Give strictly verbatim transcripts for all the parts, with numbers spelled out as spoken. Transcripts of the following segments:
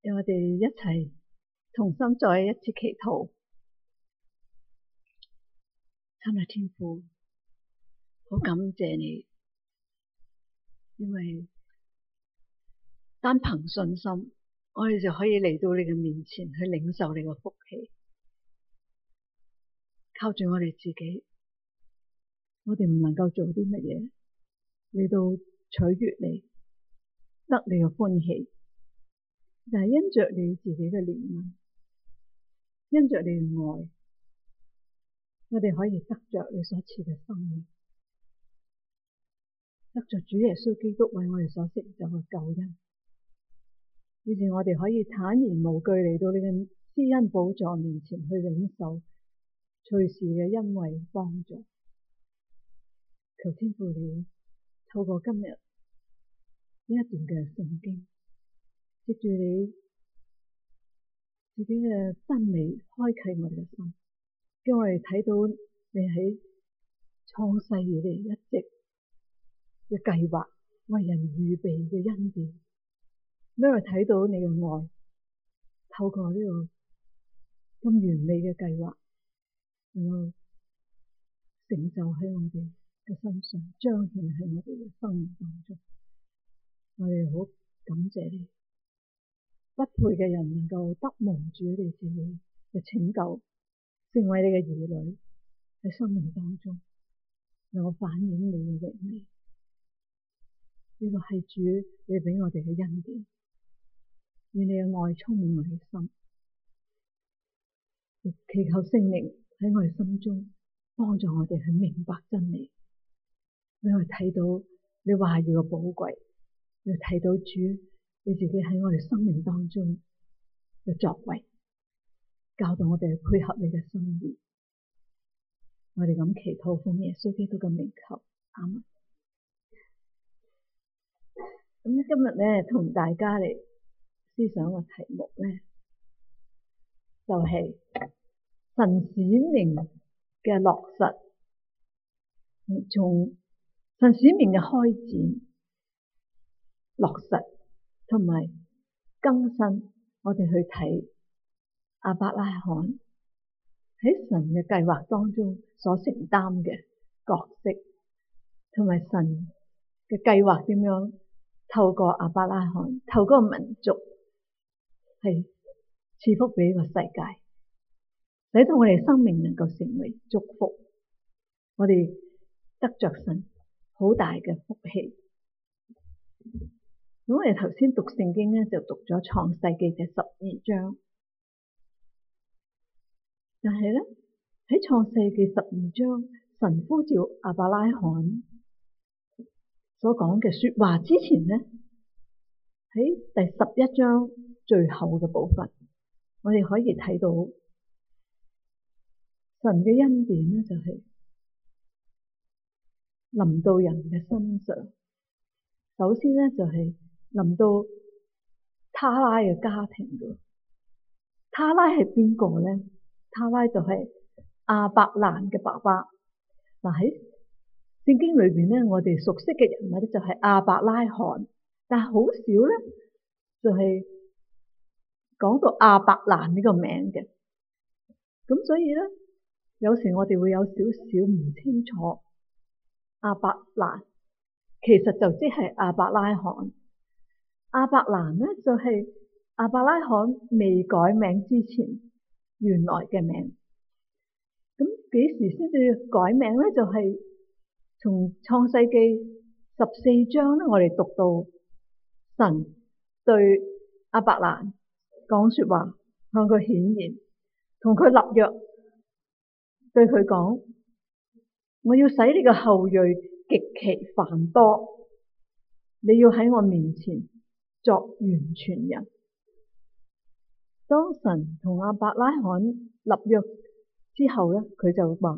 讓我哋一齊同心再一次祈禱。親愛天父，好感謝你，因為單憑信心，我哋就可以嚟到你嘅面前去領受你嘅福氣。靠住我哋自己，我哋唔能夠做啲乜嘢嚟到取悅你，得你嘅歡喜。但係因着你自己嘅憐憫，因着你嘅愛，我哋可以得着你所賜嘅生命，得着主耶穌基督為我哋所成就嘅救恩，以致我哋可以坦然無懼嚟到你嘅施恩寶座面前去領受隨時嘅恩惠幫助。求天父你透過今日呢一段嘅聖經，藉住你自己嘅真理開啟我哋嘅心，叫我哋睇到你喺創世以嚟一直嘅計劃，為人預備嘅恩典，俾我哋睇到你嘅愛，透過呢個咁完美嘅計劃，能夠成就喺我哋嘅身上，彰顯喺我哋嘅生命當中。我哋好感謝你，不配嘅人能夠得蒙主你自己嘅拯救，成為你嘅兒女，喺生命當中能夠反映你嘅榮美。呢個係主你俾我哋嘅恩典，願你嘅愛充滿我哋心，亦祈求聖靈喺我哋心中幫助我哋去明白真理，俾我哋睇到你話語嘅寶貴，要睇到主你自己喺我哋生命當中嘅作為，教導我哋去配合你嘅心意。我哋咁祈禱，奉耶穌基督嘅名求，阿門。咁今日咧，同大家嚟思想個題目咧，就係、是、神使命嘅落實，從神使命嘅開展、落實同埋更新，我哋去睇亞伯拉罕喺神嘅計劃當中所承擔嘅角色，同埋神嘅計劃點樣透過亞伯拉罕，透過民族係賜福俾呢個世界，使到我哋生命能夠成為祝福，我哋得着神好大嘅福氣。咁我哋頭先讀聖經咧，就讀咗創世記嘅十二章，但係咧喺創世記十二章，神呼召亞伯拉罕所講嘅說話之前咧，喺第十一章最後嘅部分，我哋可以睇到神嘅恩典咧，就係臨到人嘅身上。首先咧，就係臨到他拉嘅家庭度。他拉係邊個咧？他拉就係亞伯蘭嘅爸爸。嗱，喺聖經裏邊咧，我哋熟悉嘅人物咧就係亞伯拉罕，但係好少咧就係講到亞伯蘭呢個名嘅。咁所以咧，有時我哋會有少少唔清楚亞伯蘭其實就即係亞伯拉罕。亞伯蘭咧就係亞伯拉罕未改名之前原來嘅名。咁幾時先至改名咧？就係從創世記十四章咧，我哋讀到神對亞伯蘭講說話，向佢顯現，同佢立約，對佢講：我要使你嘅後裔極其繁多，你要喺我面前作完全人。當神同亞伯拉罕立約之後咧，佢就話：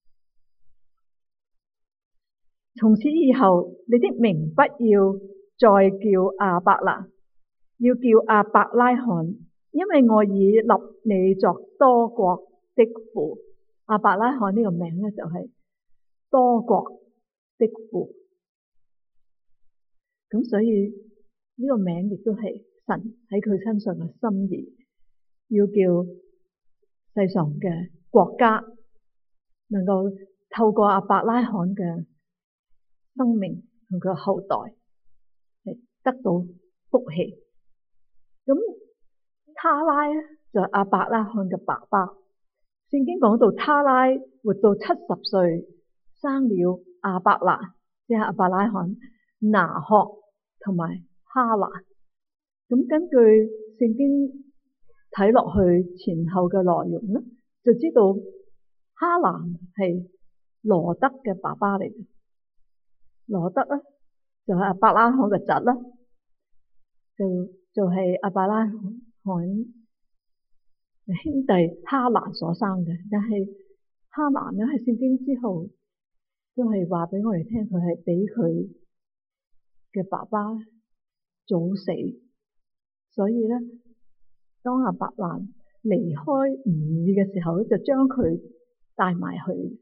從此以後，你的名不要再叫亞伯蘭，要叫亞伯拉罕，因為我已立你作多國的父。亞伯拉罕呢個名咧就係多國的父。咁所以呢個名亦都係神喺佢身上嘅心意，要叫世上嘅國家能夠透過亞伯拉罕嘅生命同佢後代係得到福氣。咁他拉咧就係亞伯拉罕嘅爸爸。聖經講到他拉活到七十歲，生了亞伯蘭，即係亞伯拉罕、拿鶴同埋哈蘭。咁根據聖經睇落去前後嘅內容咧，就知道哈蘭係羅德嘅爸爸嚟嘅。羅德咧就係亞伯拉罕嘅侄啦，就就係亞伯拉罕兄弟哈蘭所生嘅。但係哈蘭咧喺聖經之後都係話俾我哋聽，佢係俾佢嘅爸爸早死，所以咧當亞伯蘭離開吾珥嘅時候，就將佢帶埋去。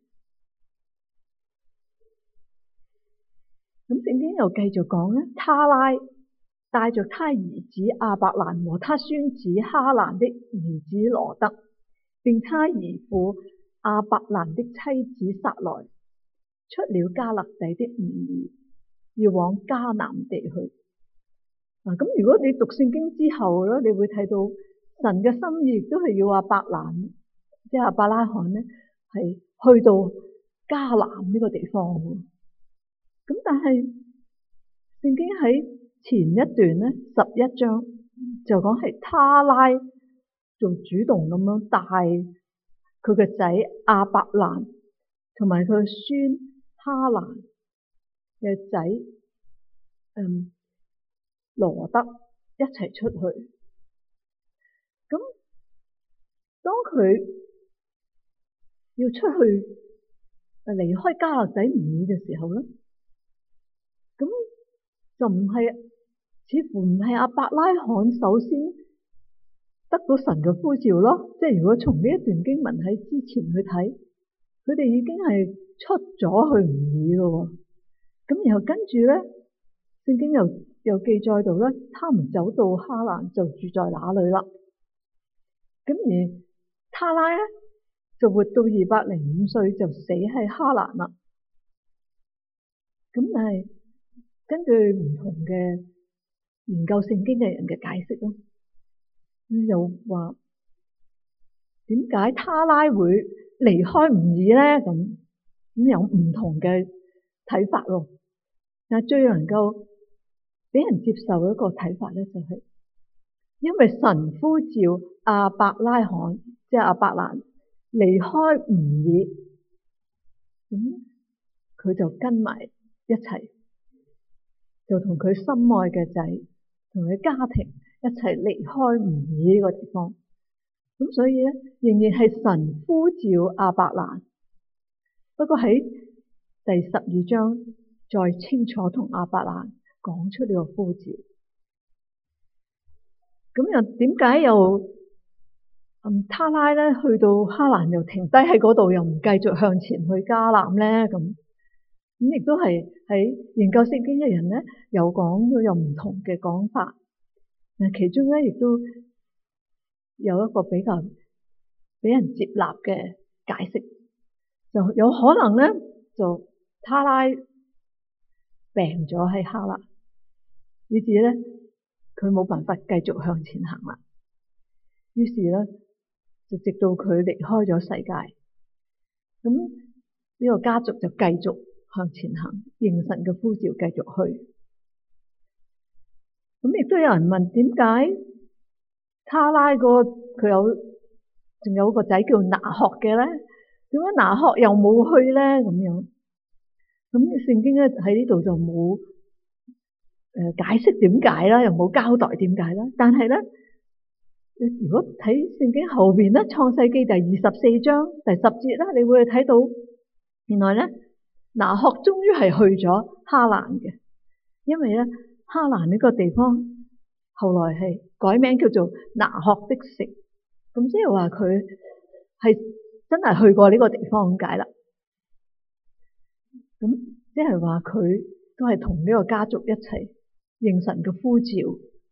咁聖經又繼續講咧，他拉帶着他兒子亞伯蘭和他孫子哈蘭的兒子羅德，並他兒父亞伯蘭的妻子撒萊，出了迦勒底的吾珥，要往迦南地去。嗱，咁如果你讀聖經之後咧，你會睇到神嘅心意都係要亞伯蘭，即係亞伯拉罕咧，係去到迦南呢個地方。咁但係聖經喺前一段咧，十一章就講係他拉仲主動咁樣帶佢嘅仔亞伯蘭同埋佢嘅孫哈蘭嘅仔嗯羅德一齊出去。咁當佢要出去誒離開迦勒底吾珥嘅時候咧，咁就唔係，似乎唔係亞伯拉罕首先得到神嘅呼召咯。即係如果從呢一段經文喺之前去睇，佢哋已經係出咗去吾珥咯。咁然後跟住咧，聖經又又記載到咧，他們走到哈蘭就住在那裡啦。咁而他拉咧就活到二百零五歲就死喺哈蘭啦。咁但係根據唔同嘅研究聖經嘅人嘅解釋咯，佢又話點解他拉會離開吾珥咧？咁咁有唔同嘅睇法咯。但係最能夠俾人接受嘅一個睇法咧，就係因為神呼召亞伯拉罕，即係亞伯蘭離開吾珥，咁佢就跟埋一齊，就同佢心愛嘅仔同佢家庭一齊離開吾珥呢個地方。咁所以咧，仍然係神呼召亞伯蘭，不過喺第十二章再清楚同亞伯蘭講出呢個呼召。咁又點解又嗯他拉咧去到哈蘭又停低喺嗰度，又唔繼續向前去迦南咧？咁咁亦都係喺研究聖經嘅人咧，有講到有唔同嘅講法。嗱，其中咧亦都有一個比較俾人接納嘅解釋，就有可能咧就他拉病咗喺哈蘭，以至咧佢冇辦法繼續向前行啦。於是咧就直到佢離開咗世界，咁呢個家族就繼續向前行，應神嘅呼召繼續去。咁亦都有人問，點解他拉個佢有仲有個仔叫拿鶴嘅咧？點解拿鶴又冇去咧？咁樣咁聖經咧喺呢度就冇誒解釋點解啦，又冇交代點解啦。但係咧，如果睇聖經後邊咧，創世記第二十四章第十節咧，你會睇到原來咧拿鶴終於係去咗哈蘭嘅，因為咧哈蘭呢個地方後來係改名叫做拿鶴的城，咁即係話佢係真係去過呢個地方咁解啦。咁即係話佢都係同呢個家族一齊應神嘅呼召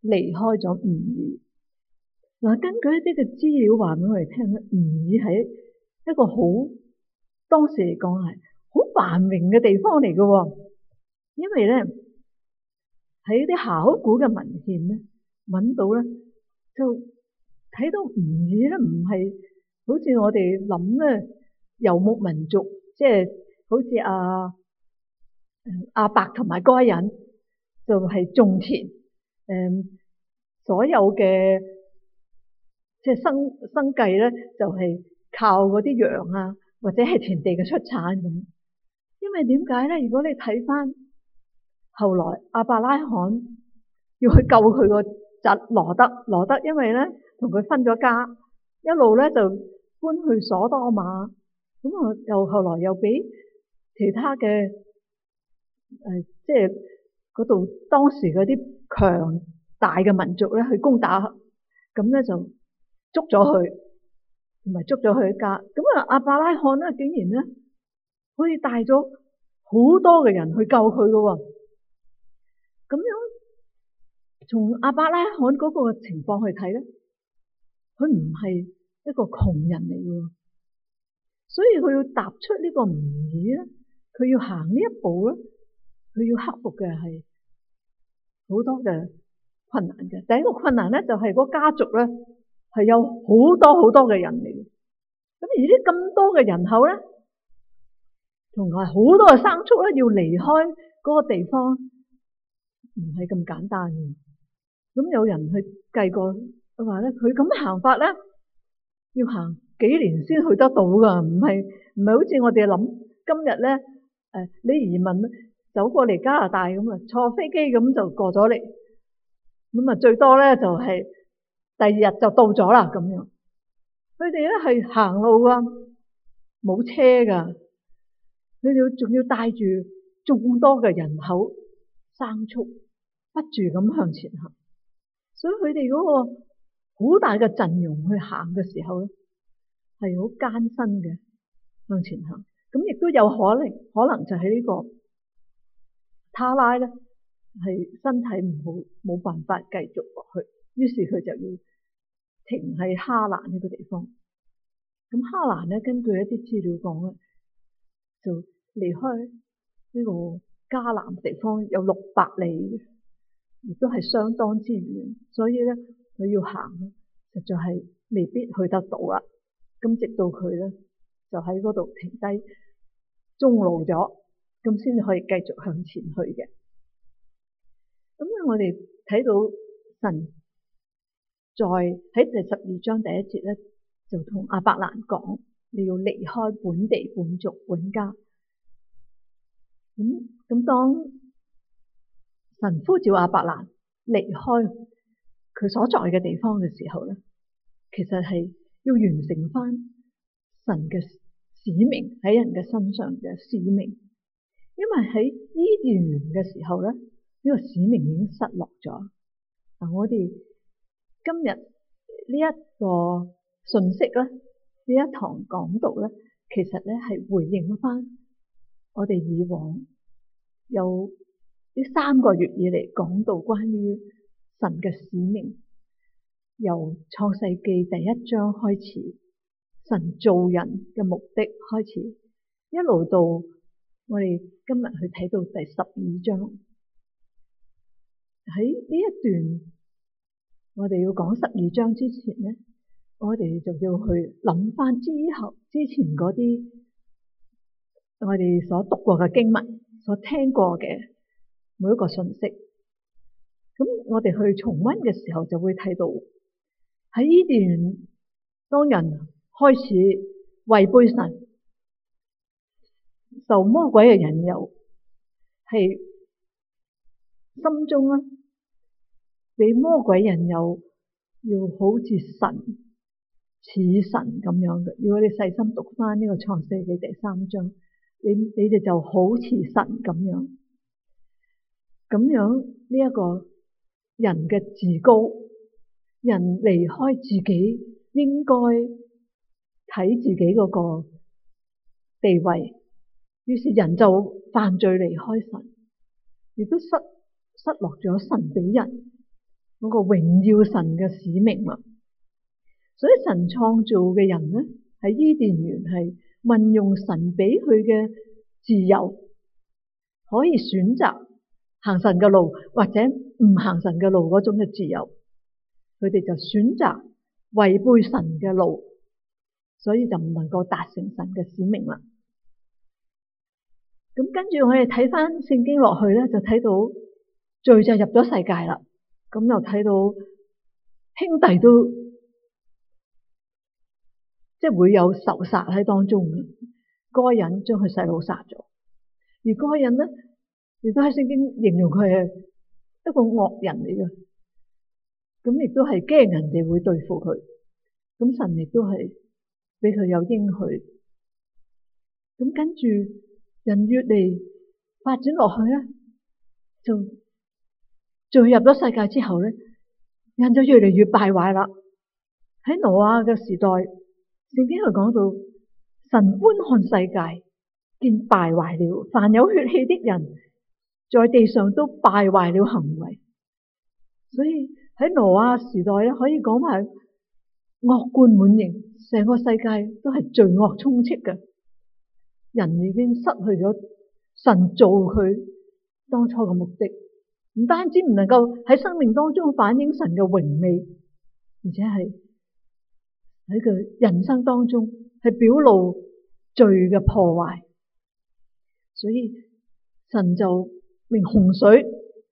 離開咗吾珥。嗱，根據一啲嘅資料話俾我哋聽咧，吾珥係一個好當時嚟講係好繁榮嘅地方嚟嘅，因為咧喺啲考古嘅文獻咧揾到咧，就睇到吾珥咧唔係好似我哋諗咧游牧民族，即係好似阿亞伯同埋該隱就係種田，誒所有嘅即係生生計咧就係靠嗰啲羊啊，或者係田地嘅出產咁。因為點解咧？如果你睇翻後來亞伯拉罕要去救佢個侄羅德，羅德因為咧同佢分咗家，一路咧就搬去所多瑪，咁啊又後來又俾其他嘅誒、呃，即係嗰度當時嗰啲強大嘅民族咧去攻打，咁咧就捉咗佢，同埋捉咗佢家。咁啊亞伯拉罕咧竟然咧可以帶咗好多嘅人去救佢噶喎，咁樣從亞伯拉罕嗰個情況去睇咧，佢唔係一個窮人嚟嘅，所以佢要踏出呢個吾珥咧，佢要行呢一步咧，佢要克服嘅係好多嘅困難嘅。第一個困難咧就係個家族咧係有好多好多嘅人嚟嘅，咁而呢咁多嘅人口咧，同埋好多嘅牲畜咧，要離開嗰個地方唔係咁簡單嘅。咁有人去計過，佢話咧，佢咁行法咧，要行幾年先去得到噶，唔係唔係好似我哋諗今日咧，誒，你移民走過嚟加拿大咁啊，坐飛機咁就過咗嚟，咁啊最多咧就係第二日就到咗啦咁樣。佢哋咧係行路噶，冇車噶。佢哋仲要帶住眾多嘅人口牲畜，不住咁向前行，所以佢哋嗰個好大嘅陣容去行嘅時候咧，係好艱辛嘅向前行。咁亦都有可能，可能就係呢個他拉咧係身體唔好，冇辦法繼續落去，於是佢就要停喺哈蘭呢個地方。咁哈蘭咧，根據一啲資料講咧，就離開呢個迦南地方有六百里，亦都係相當之遠，所以咧佢要行咧，實在係未必去得到啦。咁直到佢咧就喺嗰度停低，中路咗，咁先至可以繼續向前去嘅。咁咧我哋睇到神在喺第十二章第一節咧，就同亞伯蘭講，你要離開本地本族本家。咁咁當神呼召亞伯蘭離開佢所在嘅地方嘅時候咧，其實係要完成翻神嘅使命喺人嘅身上嘅使命。因為喺伊甸園嘅時候咧，呢、這個使命已經失落咗。嗱，我哋今日呢一個信息咧，呢一堂講道咧，其實咧係回應翻我哋以往有呢三個月以嚟講到關於神嘅使命，由創世記第一章開始，神造人嘅目的開始，一路到我哋今日去睇到第十二章。喺呢一段我哋要講十二章之前咧，我哋就要去諗翻之後之前嗰啲我哋所讀過嘅經文，所聽過嘅每一個信息。咁我哋去重溫嘅時候就會睇到喺伊甸園，當人開始違背神，受魔鬼嘅引誘，係心中咧俾魔鬼引誘，要好似神似神咁樣嘅。如果你細心讀翻呢個創世記第三章，你你哋就好似神咁樣，咁樣呢一個人嘅自高，人離開自己應該睇自己嗰個地位，於是人就犯罪離開神，亦都失失落咗神俾人嗰個榮耀神嘅使命啦。所以神創造嘅人咧，喺伊甸園係運用神俾佢嘅自由，可以選擇行神嘅路或者唔行神嘅路嗰種嘅自由。佢哋就選擇違背神嘅路，所以就唔能夠達成神嘅使命啦。咁跟住我哋睇翻聖經落去咧，就睇到罪就入咗世界啦。咁又睇到兄弟都即係會有仇殺喺當中嘅。該隱將佢細佬殺咗，而該隱咧亦都喺聖經形容佢係一個惡人嚟嘅。咁亦都係驚人哋會對付佢。咁神亦都係俾佢有應許。咁跟住人越嚟發展落去咧，就罪入咗世界之後咧，人就越嚟越敗壞啦。喺挪亞嘅時代，聖經佢講到神觀看世界，見敗壞了，凡有血氣的人在地上都敗壞了行為。所以喺挪亞時代咧，可以講係惡貫滿盈，成個世界都係罪惡充斥嘅。人已經失去咗神造佢當初嘅目的，唔單止唔能夠喺生命當中反映神嘅榮美，而且係喺佢人生當中係表露罪嘅破壞。所以神就命洪水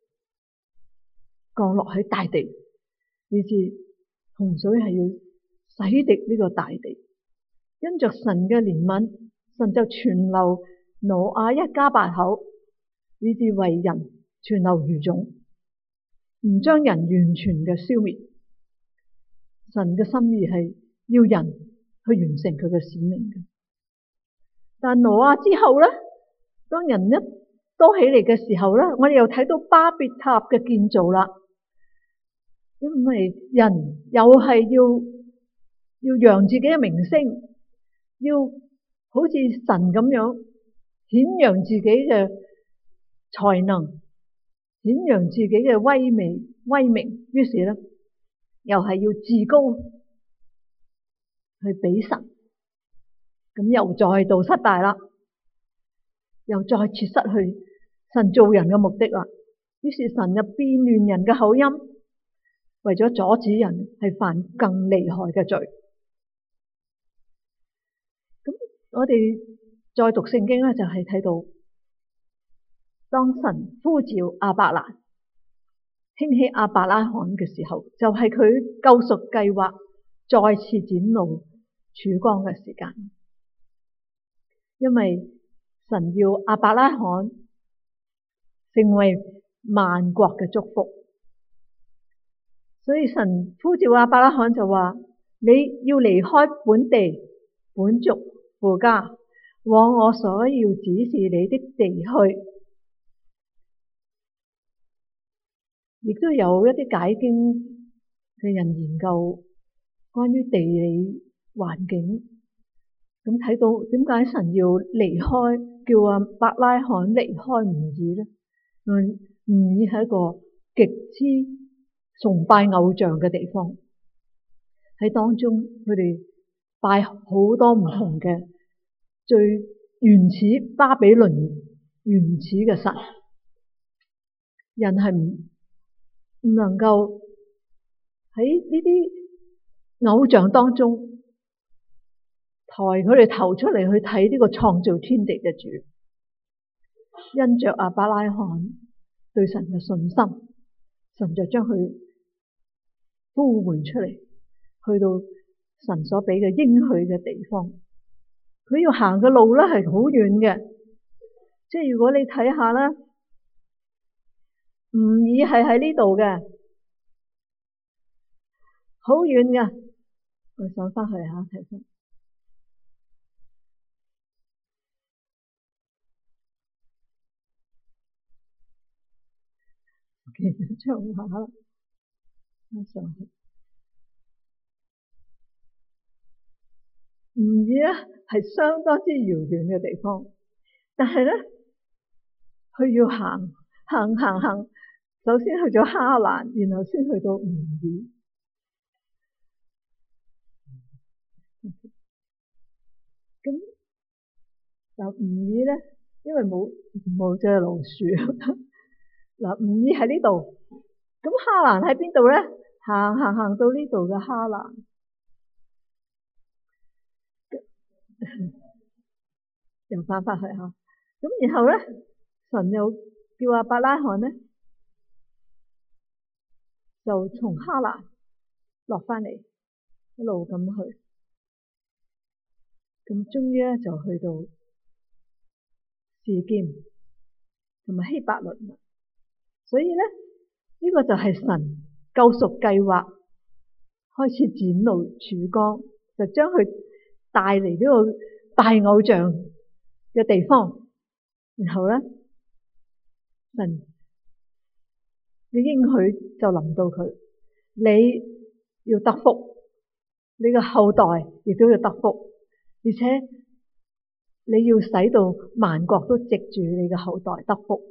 降落喺大地，以致洪水係要洗滌呢個大地。因着神嘅憐憫，神就存留挪亞一家八口，以致為人存留餘種，唔將人完全嘅消滅。神嘅心意係要人去完成佢嘅使命嘅。但挪亞之後咧，當人一多起嚟嘅時候咧，我哋又睇到巴別塔嘅建造啦。因為人又係要要揚自己嘅名聲，要好似神咁樣顯揚自己嘅才能，顯揚自己嘅威美威名，於是咧又係要自高去比神，咁又再度失敗啦，又再次失去神造人嘅目的啦。於是神就變亂人嘅口音，為咗阻止人係犯更厲害嘅罪。咁我哋再讀聖經咧，就係睇到當神呼召亞伯蘭興起亞伯拉罕嘅時候，就係佢救贖計劃再次展露曙光嘅時間。因為神要亞伯拉罕成為萬國嘅祝福，所以神呼召亞伯拉罕就話：你要離開本地本族父家，往我所要指示你的地去。亦都有一啲解經嘅人研究關於地理環境，咁睇到點解神要離開，叫阿伯拉罕離開吾珥咧？吾珥係一個極之崇拜偶像嘅地方，喺當中佢哋拜好多唔同嘅最原始巴比倫原始嘅神，人係唔唔能夠喺呢啲偶像當中抬佢哋頭出嚟去睇呢個創造天地嘅主。因着亞伯拉罕對神嘅信心，神就將佢呼喚出嚟，去到神所俾嘅應許嘅地方。佢要行嘅路咧係好遠嘅，即係如果你睇下啦，吾珥係喺呢度嘅，好遠嘅。我上翻去吓睇翻，其實唱下啦，翻上去。吾珥咧係相當之遙遠嘅地方，但係咧佢要行行行行首先去咗哈蘭，然後先去到吾爾。咁嗱，吾爾咧，因為冇冇隻老鼠。嗱，吾爾喺呢度，咁哈蘭喺邊度咧？行行行到呢度嘅哈蘭，又翻返去吓。咁然後咧，神又叫亞伯拉罕咧，就從哈蘭落翻嚟，一路咁去，咁終於咧就去到示劍同埋希伯倫啦。所以咧，呢、這個就係神救贖計劃開始展露曙光，就將佢帶嚟呢個拜偶像嘅地方。然後咧，神嘅應許就臨到佢，你要得福，你嘅後代亦都要得福，而且你要使到萬國都藉住你嘅後代得福。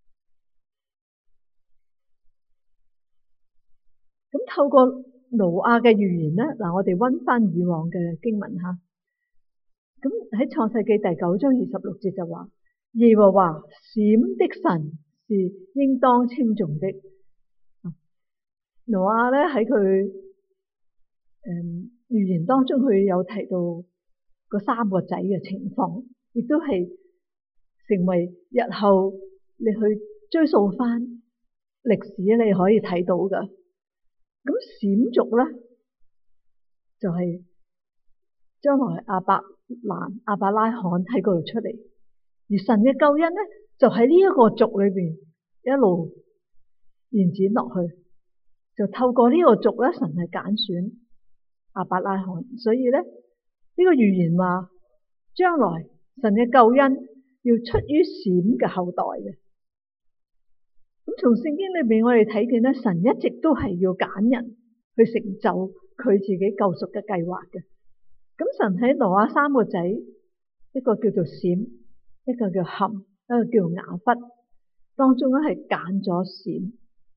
咁透過挪亞嘅預言咧，嗱，我哋溫翻以往嘅經文吓。咁喺創世記第九章二十六節就話：耶和華閃的神是應當稱頌的。挪亞咧喺佢誒預言當中，佢有提到嗰三個仔嘅情況，亦都係成為日後你去追溯翻歷史你可以睇到噶。咁閃族咧就係、是、將來亞伯蘭、亞伯拉罕喺嗰度出嚟，而神嘅救恩咧就喺呢一個族裏邊一路延展落去，就透過呢個族咧，神係揀選亞伯拉罕，所以咧呢、這個預言話將來神嘅救恩要出於閃嘅後代嘅。咁從聖經裏邊我哋睇見咧，神一直都係要揀人去成就佢自己救贖嘅計劃嘅。咁神喺挪亞三個仔，一個叫做閃，一個叫含，一個叫雅弗，當中咧係揀咗閃。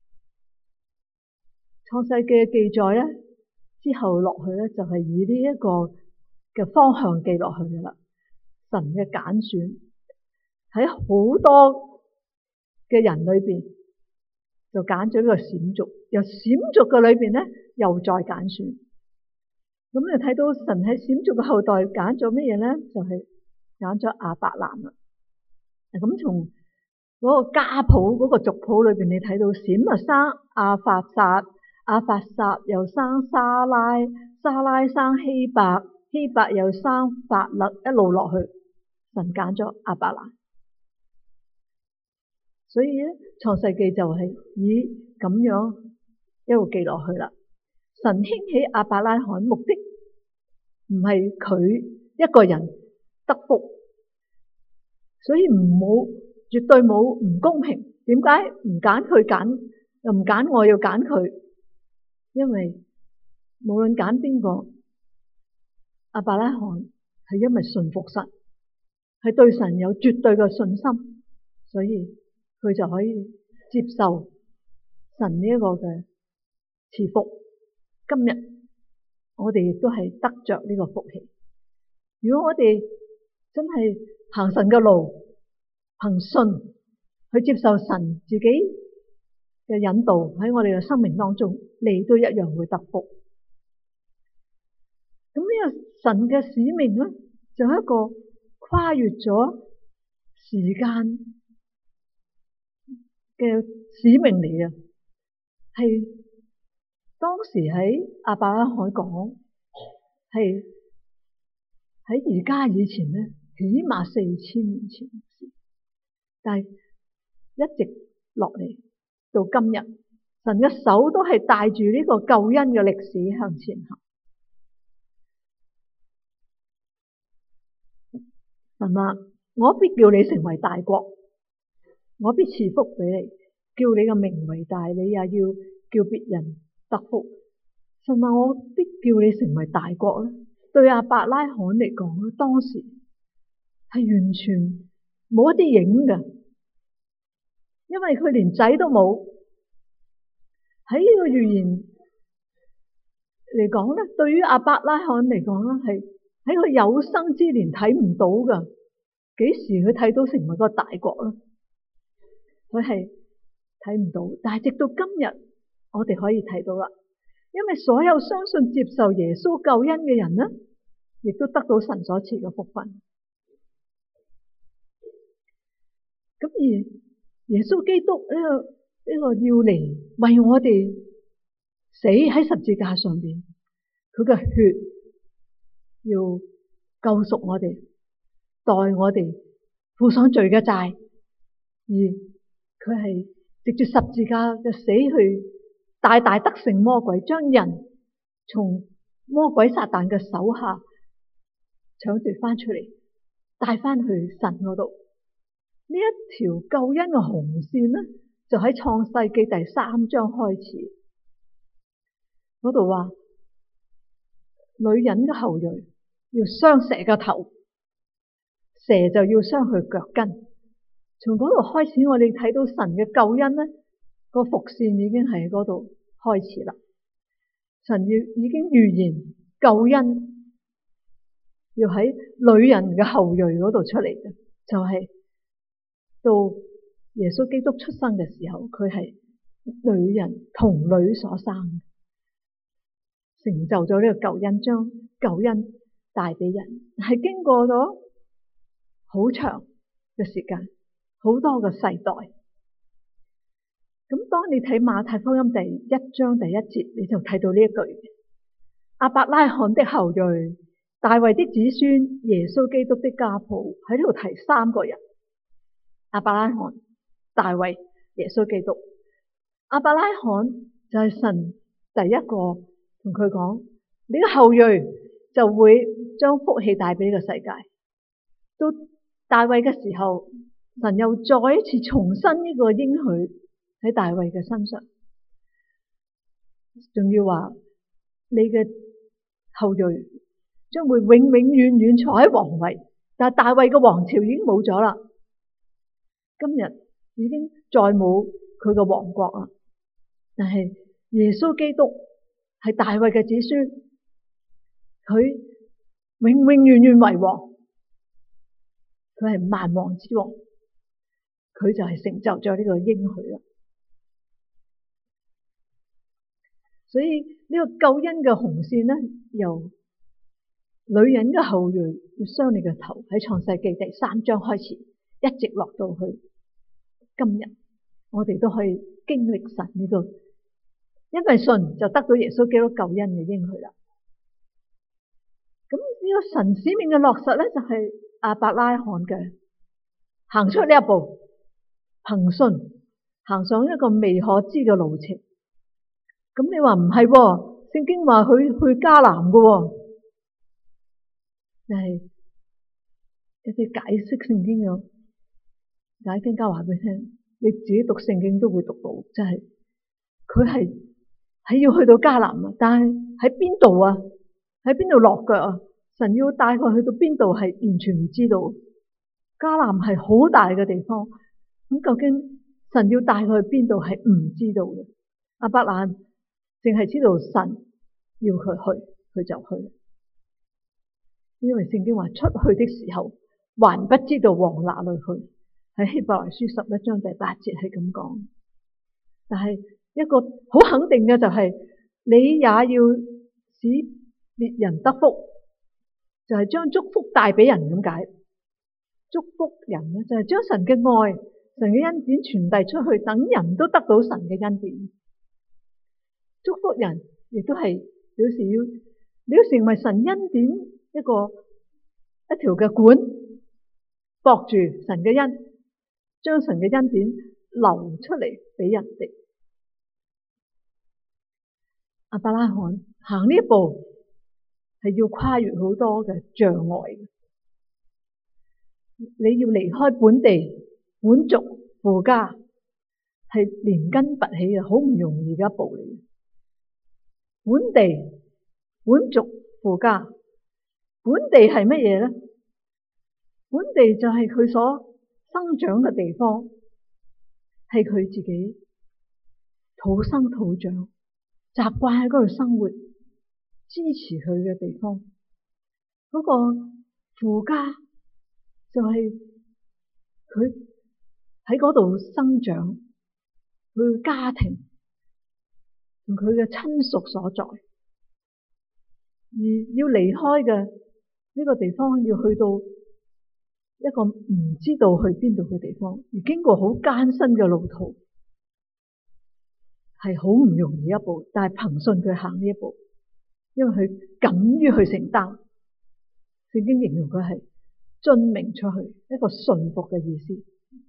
創世記嘅記載咧，之後落去咧就係以呢一個嘅方向記落去嘅啦。神嘅揀選喺好多嘅人裏邊。就揀咗呢個閃族，由閃族嘅裏邊咧，又再揀選。咁你睇到神喺閃族嘅後代揀咗乜嘢咧？就係揀咗亞伯蘭啦。咁從嗰個家譜嗰個族譜裏邊，你睇到閃啊生亞法撒，亞法撒又生沙拉，沙拉生希伯，希伯又生法勒，一路落去，神揀咗亞伯蘭。所以咧，創世記就係以咁樣一路記落去啦。神興起亞伯拉罕目的唔係佢一個人得福，所以唔冇絕對冇唔公平。點解唔揀佢揀，又唔揀我要揀佢？因為無論揀邊個，亞伯拉罕係因為信服神，係對神有絕對嘅信心，所以佢就可以接受神呢一個嘅賜福。今日我哋亦都係得着呢個福氣。如果我哋真係行神嘅路，憑信去接受神自己嘅引導喺我哋嘅生命當中，你都一樣會得福。咁呢個神嘅使命咧，就係一個跨越咗時間嘅使命嚟嘅，係當時喺亞伯拉罕講，係喺而家以前咧，起碼四千年前，但係一直落嚟到今日，神嘅手都係帶住呢個救恩嘅歷史向前行。神話，我必叫你成為大國。我必賜福俾你，叫你嘅名為大，你也要叫別人得福。神話，我必叫你成為大國咧。對亞伯拉罕嚟講咧，當時係完全冇一啲影嘅，因為佢連仔都冇， 喺呢個預言嚟講咧，對於亞伯拉罕嚟講咧，係喺佢有生之年睇唔到噶。幾時佢睇到成為個大國咧？佢係睇唔到，但係直到今日，我哋可以睇到啦。因為所有相信接受耶穌救恩嘅人咧，亦都得到神所賜嘅福分。咁而耶穌基督呢個呢個要嚟為我哋死喺十字架上邊，佢嘅血要救贖我哋，代我哋負上罪嘅債，而佢係藉住十字架嘅死去大大得勝魔鬼，將人從魔鬼撒旦嘅手下搶奪翻出嚟，帶翻去神嗰度。呢一條救恩嘅紅線呢，就喺創世紀第三章開始嗰度話，女人嘅後裔要傷蛇嘅頭，蛇就要傷佢腳跟。從嗰度開始，我哋睇到神嘅救恩呢，個伏線已經係喺嗰度開始啦。神要已經預言救恩要喺女人嘅後裔嗰度出嚟嘅，就係、是、到耶穌基督出生嘅時候，佢係女人童女所生，成就咗呢個救恩，將救恩帶俾人，係經過咗好長嘅時間，好多個世代。咁當你睇馬太福音第一章第一節，你就睇到呢一句：亞伯拉罕的後裔，大衛的子孫，耶穌基督的家譜。喺呢度提三個人：亞伯拉罕、大衛、耶穌基督。亞伯拉罕就係神第一個同佢講，你嘅後裔就會將福氣帶俾呢個世界。到大衛嘅時候，神又再一次重申呢個應許喺大衛嘅身上，仲要話你嘅後裔將會永永遠遠坐喺皇位。但係大衛嘅王朝已經冇咗啦，今日已經再冇佢嘅王國啦。但係耶穌基督係大衛嘅子孫，佢永永遠遠為王，佢係萬王之王，佢就係成就咗呢個應許啦。所以呢個救恩嘅紅線咧，由女人嘅後裔要傷你嘅頭，喺創世紀第三章開始，一直落到去今日，我哋都可以經歷神呢個，因為信就得到耶穌基督救恩嘅應許啦。咁呢個神使命嘅落實咧，就係亞伯拉罕嘅行出呢一步，憑信行上一個未可知嘅路程。咁你話唔係喎？聖經話佢去迦南嘅喎，就係一啲解釋聖經嘅解經家話俾你聽，你自己讀聖經都會讀到，就係佢係係要去到迦南啊，但係喺邊度啊？喺邊度落腳啊？神要帶佢去到邊度係完全唔知道。迦南係好大嘅地方，咁究竟神要帶佢去邊度係唔知道嘅。亞伯蘭淨係知道神要佢去，佢就去。因為聖經話出去的時候，還不知道往哪裏去。喺希伯來書十一章第八節係咁講。但係一個好肯定嘅就係、是，你也要使別人得福，就係、是、將祝福帶俾人咁解。祝福人咧，就係、是、將神嘅愛、神嘅恩典傳遞出去，等人都得到神嘅恩典。祝福人亦都係表示要你要成為神恩典一個一條嘅管，駁住神嘅恩，將神嘅恩典流出嚟俾人哋。亞伯拉罕行呢一步係要跨越好多嘅障礙，你要離開本地本族父家，係連根拔起嘅，好唔容易嘅一步嚟。本地本族父家，本地係乜嘢咧？本地就係佢所生長嘅地方，係佢自己土生土長，習慣喺嗰度生活，支持佢嘅地方。嗰個父家就係佢喺嗰度生長，佢嘅家庭同佢嘅親屬所在。而要離開嘅呢個地方，要去到一個唔知道去邊度嘅地方，而經過好艱辛嘅路途，係好唔容易一步，但係憑信佢行呢一步，因為佢敢於去承擔。聖經形容佢係遵命出去，一個順服嘅意思。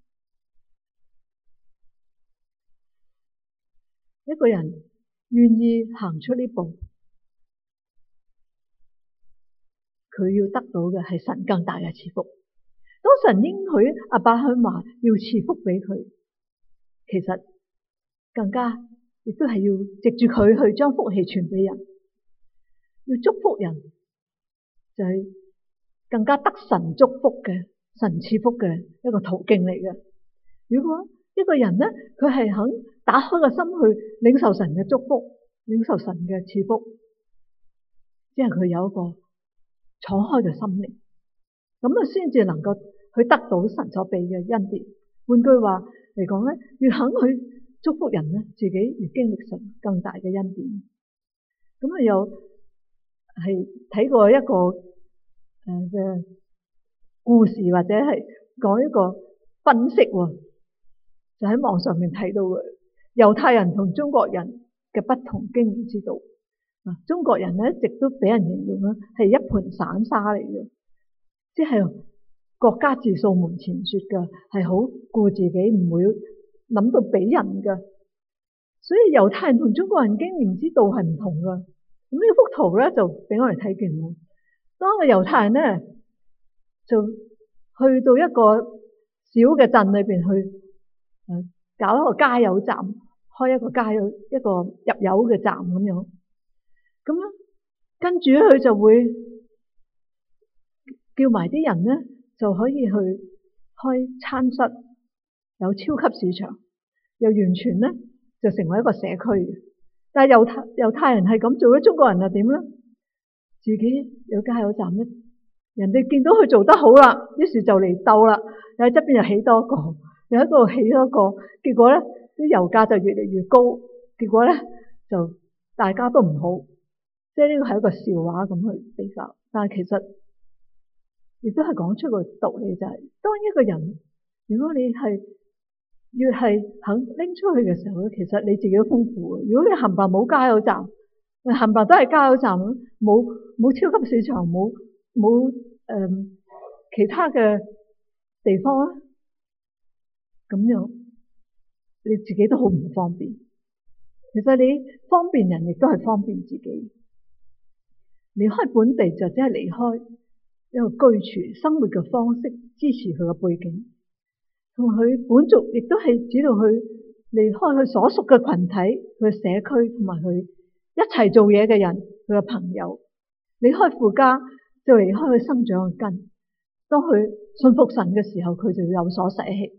一個人願意行出呢步，佢要得到嘅係神更大嘅賜福。當神應許亞伯拉罕話要賜福俾佢，其實更加亦都係要藉住佢去將福氣傳俾人，要祝福人，就係更加得神祝福嘅神賜福嘅一個途徑嚟嘅。如果一個人咧，佢係肯打開個心去領受神嘅祝福，領受神嘅賜福，即係佢有一個敞開嘅心靈，咁啊先至能夠去得到神所俾嘅恩典。換句話嚟講咧，越肯去祝福人咧，自己越經歷神更大嘅恩典。咁啊又係睇過一個誒嘅故事，或者係講一個分析，就喺網上面睇到嘅猶太人同中國人嘅不同經驗之道。中國人咧一直都俾人形容咧係一盤散沙嚟嘅，即係國家自掃門前雪嘅，係好顧自己，唔會諗到俾人嘅。所以猶太人同中國人經驗之道係唔同嘅。咁呢幅圖咧就俾我哋睇見咯。當個猶太人咧就去到一個小嘅鎮裏邊去誒搞一個加油站，開一個加油一個入油嘅站咁樣。咁樣跟住咧，佢就會叫埋啲人咧，就可以去開餐室，有超級市場，又完全咧就成為一個社區。但係猶太猶太人係咁做咧，中國人又點咧？自己有加油站咧，人哋見到佢做得好啦，於是就嚟鬥啦，又喺側邊又起多個，又喺嗰度起多個，結果咧啲油價就越嚟越高，結果咧就大家都唔好。即係呢個係一個笑話咁去比較，但係其實亦都係講出個道理，就係當一個人如果你係越係肯拎出去嘅時候咧，其實你自己都豐富嘅。如果你冚唪唥冇加油站，冚唪唥都係加油站，冇冇超級市場，冇冇誒其他嘅地方咧，咁樣你自己都好唔方便。其實你方便人，亦都係方便自己。離開本地就只係離開一個居住生活嘅方式，支持佢嘅背景，同佢本族亦都係指到佢離開佢所屬嘅群體、佢嘅社區同埋佢一齊做嘢嘅人、佢嘅朋友。離開父家就離開佢生長嘅根。當佢信服神嘅時候，佢就要有所捨棄。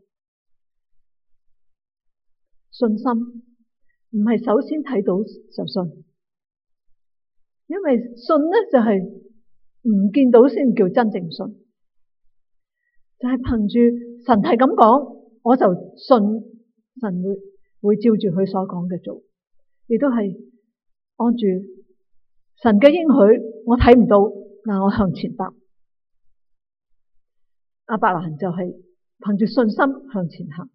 信心唔係首先睇到就信。因為信咧就係唔見到先叫真正信，就係憑住神係咁講，我就信神會會照住佢所講嘅做，亦都係按住神嘅應許。我睇唔到，嗱我向前踏。亞伯蘭就係憑住信心向前行，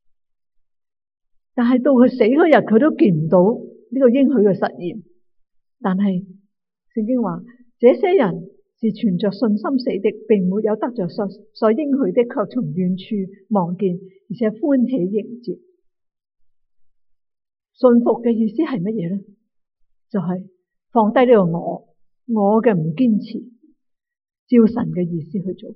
但係到佢死嗰日，佢都見唔到呢個應許嘅實現。但係聖經話，這些人是存着信心死的，並沒有得着所所應許的，卻從遠處望見，而且歡喜迎接。信服嘅意思係乜嘢咧？就係、是、放低呢個我，我嘅唔堅持，照神嘅意思去做。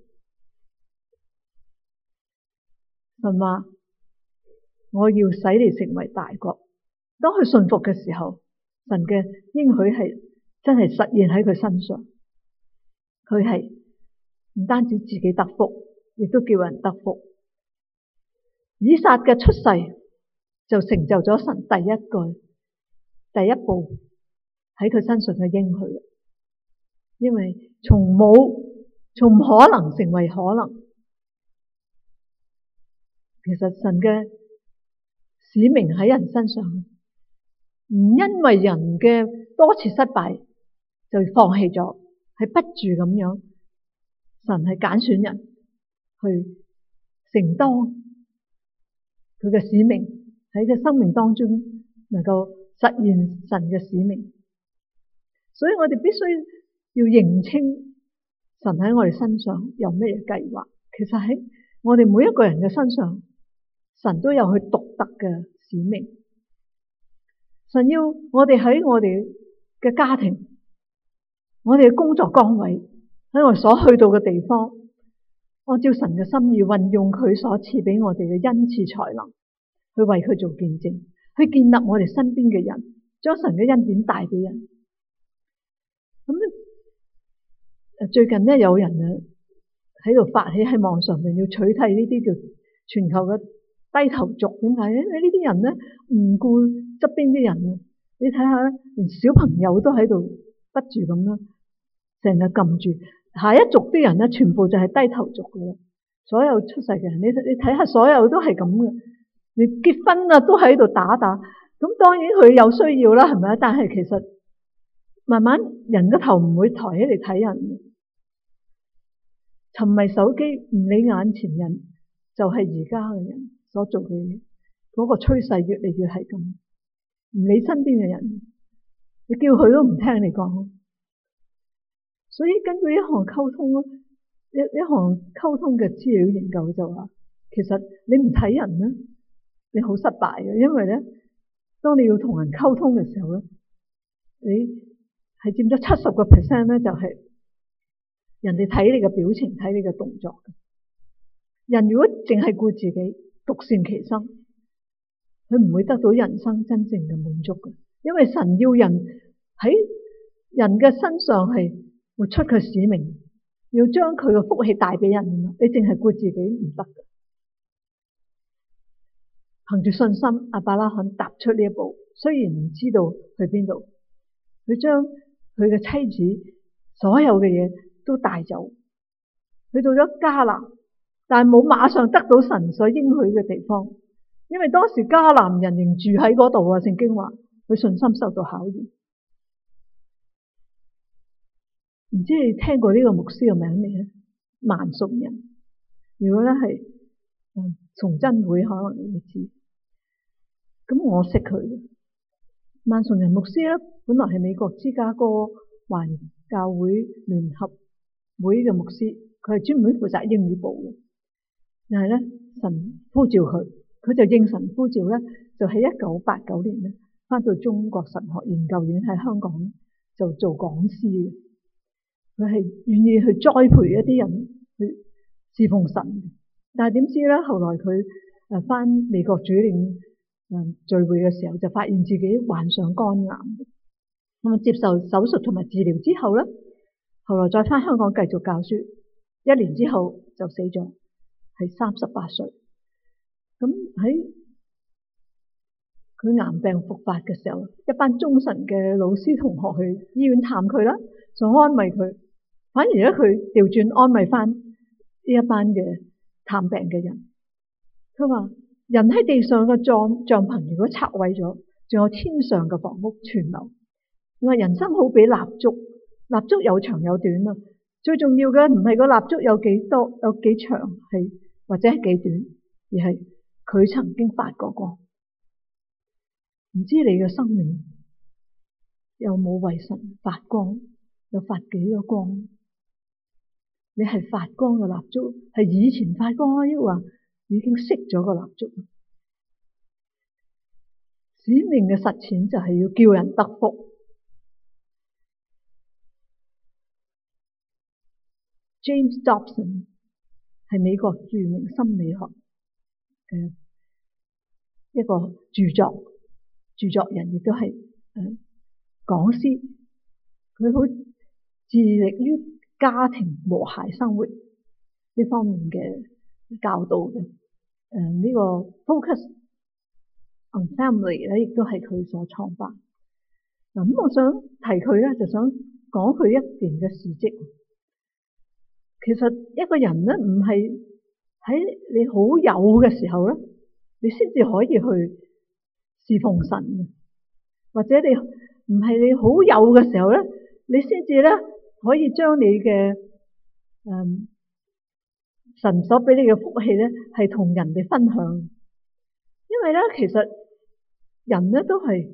神話我要使你成為大國。當佢信服嘅時候，神嘅應許係真係實現喺佢身上。佢係唔單止自己得福，亦都叫人得福。以撒嘅出世就成就咗神第一個第一步喺佢身上嘅應許。因為從冇從唔可能成為可能，其實神嘅使命喺人身上，唔因為人嘅多次失敗就放棄咗，係不住咁樣，神係揀選人去承當佢嘅使命，喺佢生命當中能夠實現神嘅使命。所以我哋必須要認清神喺我哋身上有咩計劃。其實喺我哋每一個人嘅身上，神都有佢獨特嘅使命。神要我哋喺我哋嘅家庭，我哋嘅工作崗位，喺我哋所去到嘅地方，按照神嘅心意運用佢所賜俾我哋嘅恩賜才能，去為佢做見證，去建立我哋身邊嘅人，將神嘅恩典帶俾人。咁最近咧，有人啊喺度發起喺網上面要取締呢啲叫全球嘅低頭族。點解咧？呢啲人咧唔顧側邊啲人啊！你睇下，連小朋友都喺度不住咁樣，成日撳住下一族啲人咧，全部就係低頭族嘅。所有出世嘅人，你你睇下，所有都係咁嘅。你結婚啊，都喺度打打。咁當然佢有需要啦，係咪啊？但係其實慢慢人個頭唔會抬起嚟睇人。沉迷手機唔理眼前人，就係而家嘅人所做嘅嘢。嗰個趨勢越嚟越係咁，唔理身邊嘅人，你叫佢都唔聽你講。所以根據一項溝通一一項溝通嘅資料研究就話，其實你唔睇人咧，你好失敗嘅。因為咧，當你要同人溝通嘅時候咧，你係佔咗七十個 percent 咧，就係人哋睇你嘅表情，睇你嘅動作。人如果淨係顧自己，獨善其身，佢唔會得到人生真正嘅滿足嘅。因為神要人喺人嘅身上係活出佢使命，要將佢嘅福氣帶俾人。你淨係顧自己唔得嘅。憑住信心，亞伯拉罕踏出呢一步，雖然唔知道去邊度，佢將佢嘅妻子所有嘅嘢都帶走，去到咗迦南，但係冇馬上得到神所應許嘅地方，因為當時迦南人仍住喺嗰度啊。聖經話佢信心受到考驗。唔知你聽過呢個牧師嘅名未咧？萬崇仁。如果咧係嗯崇真會，可能你會知。咁我識佢。萬崇仁牧師咧，本來係美國芝加哥華人教會聯合會嘅牧師，佢係專門負責英語部嘅。但係咧，神呼召佢，佢就應神呼召咧，就喺一九八九年咧，翻到中國神學研究院喺香港就做講師嘅。佢係願意去栽培一啲人去侍奉神。但係點知咧，後來佢誒翻美國主領誒聚會嘅時候，就發現自己患上肝癌。咁啊，接受手術同埋治療之後咧，後來再翻香港繼續教書，一年之後就死咗，係三十八歲。咁喺佢癌病復發嘅時候，一班中神嘅老師同學去醫院探佢啦，想安慰佢。反而咧，佢調轉安慰翻呢一班嘅探病嘅人。佢話：人喺地上嘅帳帳篷如果拆毀咗，仲有天上嘅房屋存留。佢話人生好比蠟燭，蠟燭有長有短啊。最重要嘅唔係個蠟燭有幾多有幾長，係或者係幾短，而係佢曾經發過光。唔知你嘅生命有冇為神發光？有發幾多光？你係發光嘅蠟燭，係以前發光啊，抑或已經熄咗個蠟燭？使命嘅實踐就係要叫人得福。James Dobson 係美國著名心理學嘅一個著作著作人，亦都係誒講師。佢好致力於家庭和諧生活呢方面嘅教導嘅。誒、呃、呢、這個 focus Family 咧，亦都係佢所創辦。嗱，咁我想提佢咧，就想講佢一段嘅事蹟。其實一個人咧，唔係喺你好有嘅時候咧，你先至可以去侍奉神嘅，或者你唔係你好有嘅時候咧，你先至咧可以將你嘅誒、嗯、神所俾你嘅福氣咧，係同人哋分享。因為咧，其實人咧都係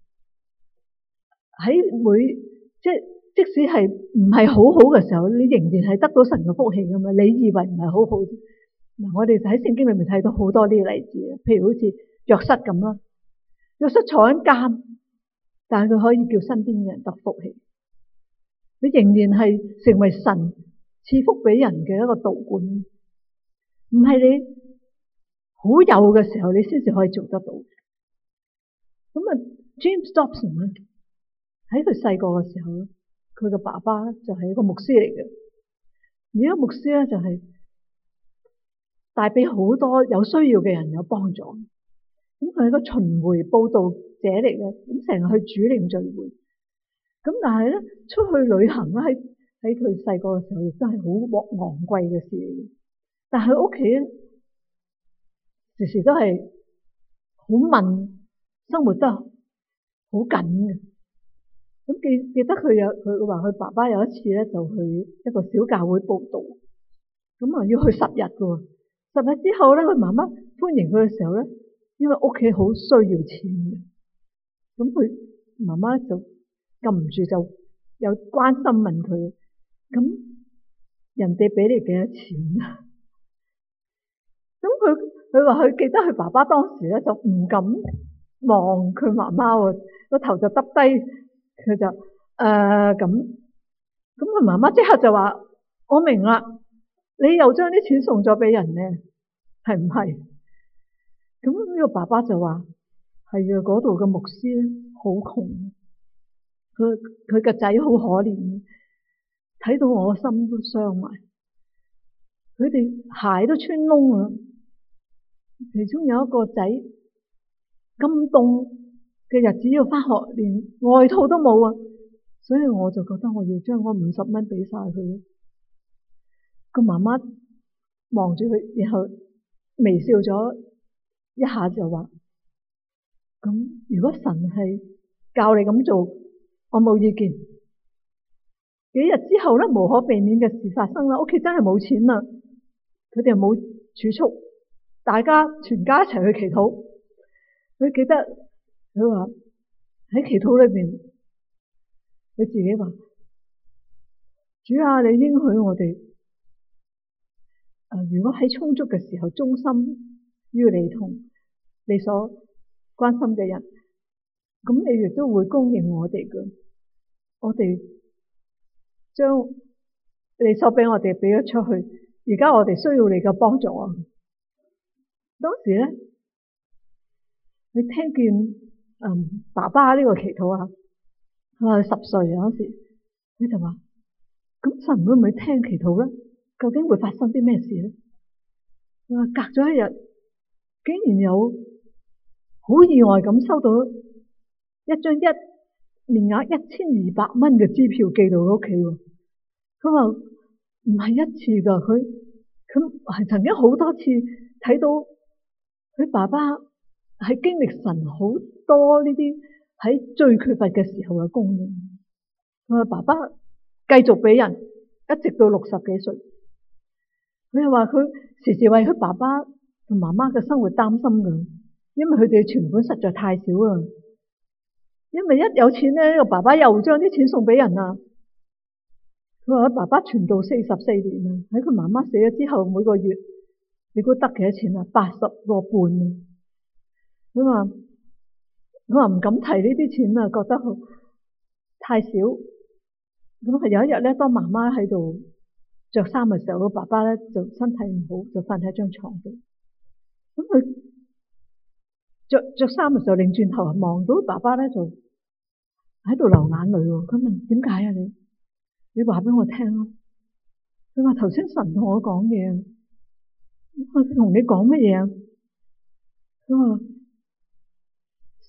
喺每即係即使係唔係好好嘅時候，你仍然係得到神嘅福氣噶嘛。你以為唔係好好嗱，我哋就喺聖經裏面睇到好多呢啲例子，譬如好似約瑟咁啦，約瑟坐緊監，但係佢可以叫身邊嘅人得福氣，你仍然係成為神賜福俾人嘅一個導管，唔係你好有嘅時候你先至可以做得到。咁啊 James Dobson 咧，喺佢細個嘅時候咧，佢嘅爸爸就係一個牧師嚟嘅，而呢個牧師咧就係帶俾好多有需要嘅人有幫助。咁佢係一個巡迴佈道者嚟嘅，咁成日去主領聚會。咁但係咧，出去旅行咧，喺喺佢細個嘅時候亦都係好昂貴嘅事嚟嘅。但係佢屋企咧時時都係好悶，生活得好緊嘅。咁記記得佢有佢話佢爸爸有一次咧就去一個小教會佈道，咁啊要去十日㗎。十日之後咧，佢媽媽歡迎佢嘅時候咧，因為屋企好需要錢嘅，咁佢媽媽就禁唔住就有關心問佢，咁人哋俾你幾多錢啊？咁佢佢話佢記得佢爸爸當時咧就唔敢望佢媽媽喎，個頭就耷低，佢就誒咁，咁佢媽媽即刻就話：我明啦，你又將啲錢送咗俾人咧，係唔係？咁呢個爸爸就話：係啊，嗰度嘅牧師咧好窮，佢佢個仔好可憐，睇到我心都傷埋，佢哋鞋都穿窿啦。其中有一個仔咁凍嘅日子要返學，連外套都冇啊，所以我就覺得我要將嗰五十蚊俾晒佢。個媽媽望住佢，然後微笑咗一下就話：咁如果神係教你咁做，我冇意見。幾日之後咧，無可避免嘅事發生啦，屋企真係冇錢啦，佢哋又冇儲蓄，大家全家一齊去祈禱。佢記得佢話喺祈禱裏邊，佢自己話：主啊，你應許我哋，誒、呃，如果喺充足嘅時候忠心於你同你所關心嘅人，咁你亦都會供應我哋嘅。我哋將你所俾我哋俾咗出去，而家我哋需要你嘅幫助啊！當時咧，你聽見嗯爸爸呢個祈禱啊，佢話佢十歲嗰時，佢就話：咁神會唔會聽祈禱咧？究竟會發生啲咩事咧？佢話隔咗一日，竟然有好意外咁收到一張一面額一千二百蚊嘅支票寄到佢屋企喎。佢話唔係一次噶，佢佢係曾經好多次睇到佢爸爸係經歷神好多呢啲喺最缺乏嘅時候嘅供應。佢話爸爸繼續俾人，一直到六十幾歲。佢又話佢時時為佢爸爸同媽媽嘅生活擔心㗎，因為佢哋嘅存款實在太少啦。因為一有錢咧，呢個爸爸又將啲錢送俾人啦。佢話佢爸爸傳道四十四年啦，喺佢媽媽死咗之後，每個月你估得幾多錢啊？八十個半啊！佢話佢話唔敢提呢啲錢啊，覺得好太少。咁係有一日咧，當媽媽喺度着衫嘅時候，個爸爸咧就身體唔好，就瞓喺張床度。咁佢着着衫嘅時候，擰轉頭望到爸爸咧，就喺度流眼淚。佢問：點解啊？你你話俾我聽咯。佢話頭先神同我講嘢。佢同你講乜嘢啊？佢話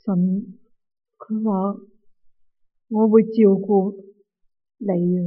神佢話我會照顧你啊。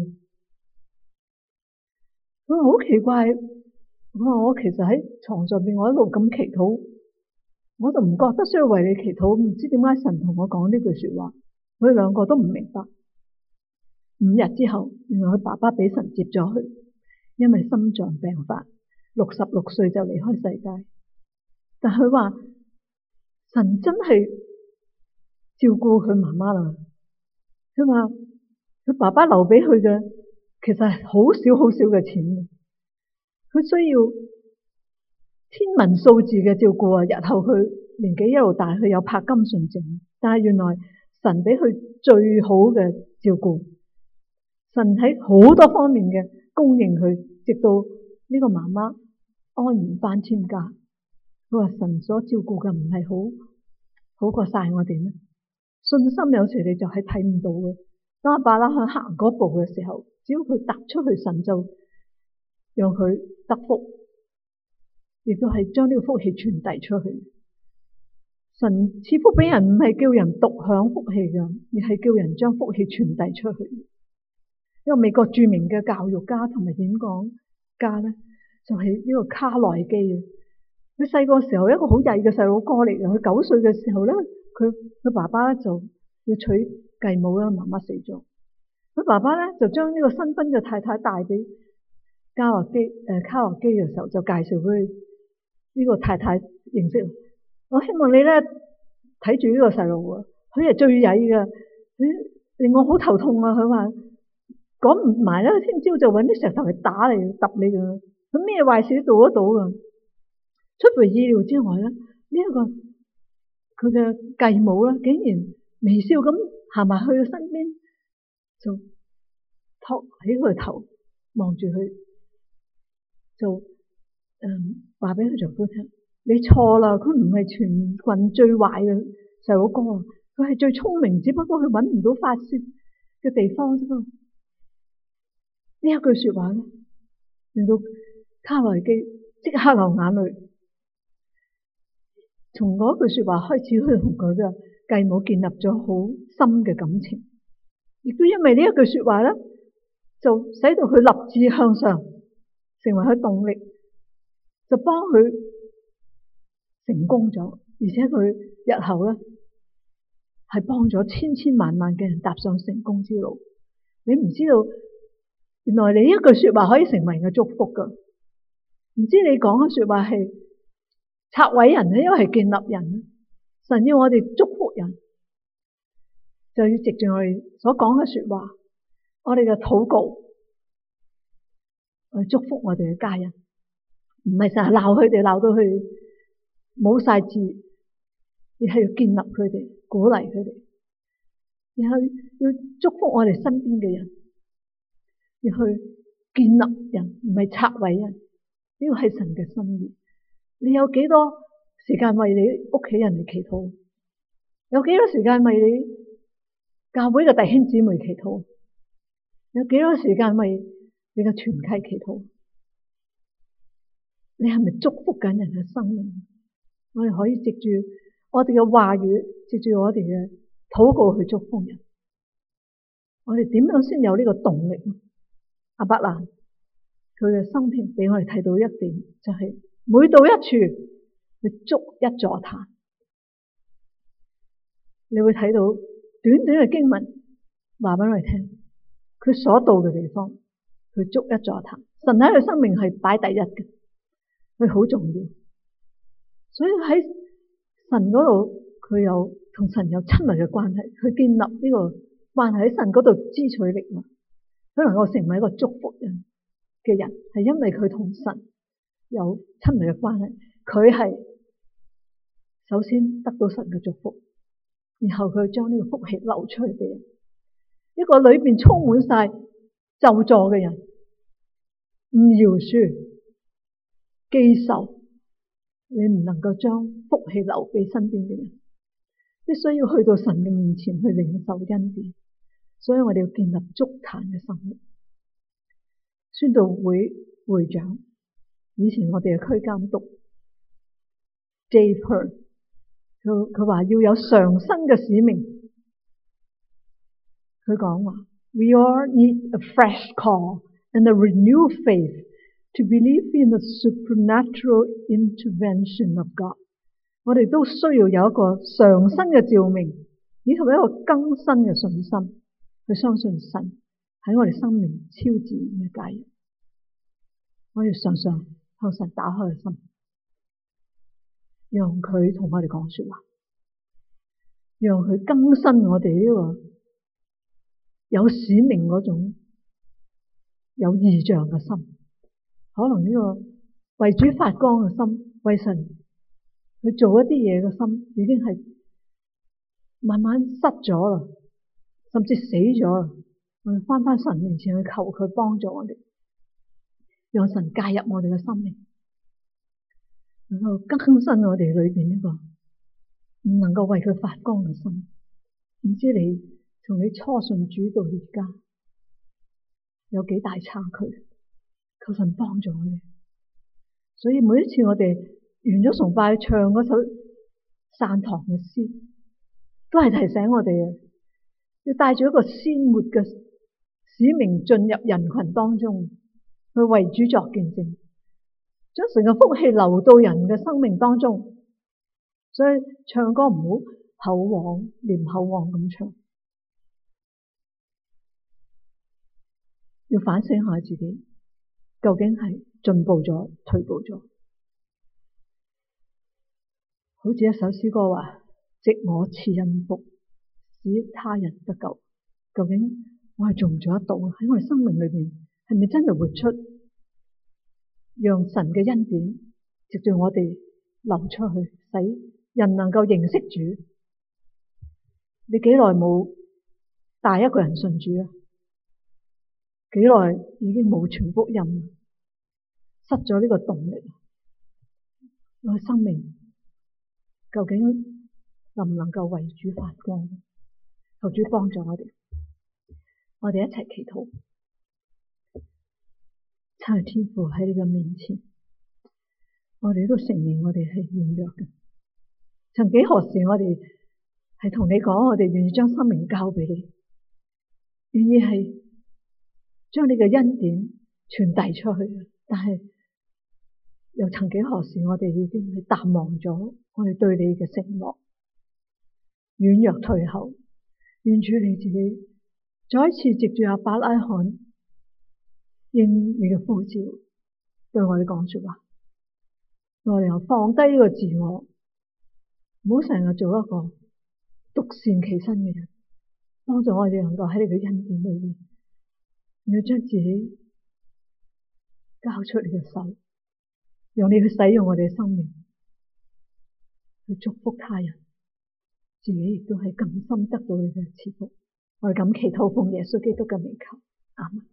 佢話好奇怪，佢話我其實喺床上邊，我一路咁祈禱，我就唔覺得需要為你祈禱，唔知點解神同我講呢句說話，佢哋兩個都唔明白。五日之後，原來佢爸爸俾神接咗去，因為心臟病發，六十六歲就離開世界。但佢話神真係照顧佢媽媽啦。佢話佢爸爸留俾佢嘅其實係好少好少嘅錢，佢需要天文數字嘅照顧啊！日後佢年紀一路大，佢有柏金遜症，但係原來神俾佢最好嘅照顧，神喺好多方面嘅供應佢，直到呢個媽媽安然翻天家。佢話神所照顧嘅唔係好好過晒我哋咩？信心有時你就係睇唔到嘅。當阿伯拉罕行嗰步嘅時候，只要佢踏出去，神就讓佢得福，亦都係將呢個福氣傳遞出去。神賜福俾人唔係叫人獨享福氣㗎，而係叫人將福氣傳遞出去。一個美國著名嘅教育家同埋演講家咧，就係呢個卡內基啊。佢細個時候一個好曳嘅細佬哥嚟嘅，佢九歲嘅時候咧，佢佢爸爸咧就要娶繼母啦，媽媽死咗。佢爸爸咧就將呢個新婚嘅太太帶俾加洛基誒卡洛基嘅時候，就介紹佢呢個太太認識。我希望你咧睇住呢個細路啊，佢係最曳嘅，佢令我好頭痛啊！佢話講唔埋咧，聽朝就搵啲石頭嚟打你揼你㗎，佢咩壞事都做得到㗎。出乎意料之外咧，呢、這、一個佢嘅繼母咧，竟然微笑咁行埋去佢身邊，就托起佢頭望住佢，就誒話俾佢丈夫聽：你錯啦，佢唔係全郡最壞嘅細佬哥啊，佢係最聰明，只不過佢搵唔到發洩嘅地方啫嘛。呢一句說話咧，令到卡內基即刻流眼淚。從嗰句說話開始，佢同佢嘅繼母建立咗好深嘅感情，亦都因為呢一句說話咧，就使到佢立志向上，成為佢動力，就幫佢成功咗，而且佢日後咧係幫咗千千萬萬嘅人踏上成功之路。你唔知道，原來你一句說話可以成為人嘅祝福噶，唔知你講嘅說話係拆毀人咧，因為係建立人。神要我哋祝福人，就要藉住我哋所講嘅說話，我哋嘅禱告，去祝福我哋嘅家人，唔係成日鬧佢哋，鬧到佢冇晒字，而係要建立佢哋，鼓勵佢哋，然後要祝福我哋身邊嘅人，要去建立人，唔係拆毀人。呢個係神嘅心意。你有幾多時間為你屋企人嚟祈禱？有幾多時間為你教會嘅弟兄姊妹祈禱？有幾多時間為你嘅團契祈禱？你係咪祝福緊人嘅生命？我哋可以藉住我哋嘅話語，藉住我哋嘅禱告去祝福人。我哋點樣先有呢個動力？亞伯蘭佢嘅生平俾我哋睇到一點，就係、是、每到一處去築一座壇。你會睇到短短嘅經文話俾我哋聽，佢所到嘅地方，佢築一座壇。神喺佢生命係擺第一嘅，佢好重要。所以喺神嗰度，佢有同神有親密嘅關係，佢建立呢個關係，喺神嗰度支取力量，佢能夠成為一個祝福人嘅人，係因為佢同神有親密嘅關係。佢係首先得到神嘅祝福，然後佢將呢個福氣流出去俾人。一個裏邊充滿晒咒詛嘅人，唔饒恕、記仇，你唔能夠將福氣留俾身邊嘅人，必須要去到神嘅面前去領受恩典。所以我哋要建立築壇嘅生活。宣道會會長，以前我哋嘅區監督 Dave Hearn， 佢佢話要有上生嘅使命。佢講話 We all need a fresh call and a renewed faith to believe in the supernatural intervention of God。我哋都需要有一個上生嘅召命，以及一個更新嘅信心，去相信神喺我哋生命超自然嘅介入。我哋常常向神打開個心，讓佢同我哋講說話，讓佢更新我哋呢個有使命嗰種有異象嘅心。可能呢個為主發光嘅心，為神去做一啲嘢嘅心，已經係慢慢失咗啦，甚至死咗啦。我哋翻返神面前去求佢幫助我哋，讓神介入我哋嘅生命，能夠更新我哋裏邊呢個唔能夠為佢發光嘅心。唔知你從你初信主到而家有幾大差距？求神幫助我哋。所以每一次我哋完咗崇拜唱嗰首散堂嘅詩，都係提醒我哋啊，要帶住一個鮮活嘅使命進入人群當中，去為主作見證，將神嘅福氣流到人嘅生命當中。所以唱歌唔好口往念口往咁唱，要反省下自己，究竟係進步咗退步咗。好似一首詩歌話，藉我賜恩福使他人得救。究竟我係做唔做得到？喺我哋生命裏邊係咪真係活出讓神嘅恩典藉住我哋流出去，使人能夠認識主？你幾耐冇帶一個人信主啊？幾耐已經冇傳福音，失咗呢個動力？我嘅生命究竟能唔能夠為主發光？求主幫助我哋，我哋一齊祈禱。親愛天父，喺你嘅面前，我哋都承認我哋係軟弱嘅。曾幾何時我哋係同你講，我哋願意將生命交俾你，願意係將你嘅恩典傳遞出去。但係又曾幾何時我哋已經係淡忘咗我哋對你嘅承諾，軟弱退後。願主你自己再一次藉住亞伯拉罕應你嘅呼召，對我哋講說話，我哋又放低呢個自我，唔好成日做一個獨善其身嘅人，幫助我哋能夠喺你嘅恩典裏面，要將自己交出你嘅手，讓你去使用我哋嘅生命去祝福他人，自己亦都係更深得到你嘅賜福。我哋咁祈禱，奉耶穌基督嘅名求，阿們。